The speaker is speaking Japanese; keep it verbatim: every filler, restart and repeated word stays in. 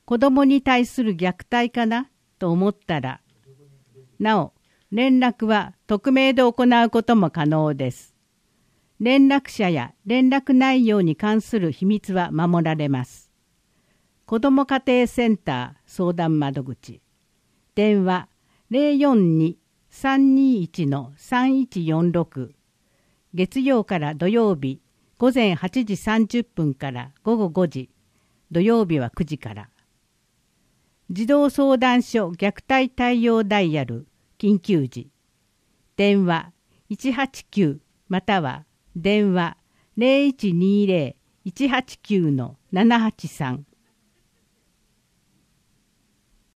子供に対する虐待かなと思ったら、なお、連絡は匿名で行うことも可能です。連絡者や連絡内容に関する秘密は守られます。子ども家庭センター相談窓口。電話 ゼロよんに さんにいち さんいちよんろく。月曜から土曜日午前はちじさんじゅっぷんから午後ごじ。土曜日はくじから。児童相談所虐待対応ダイヤル緊急時。電話いちはちきゅうまたは電話 ゼロいちにゼロ いちはちきゅう ななはちさん。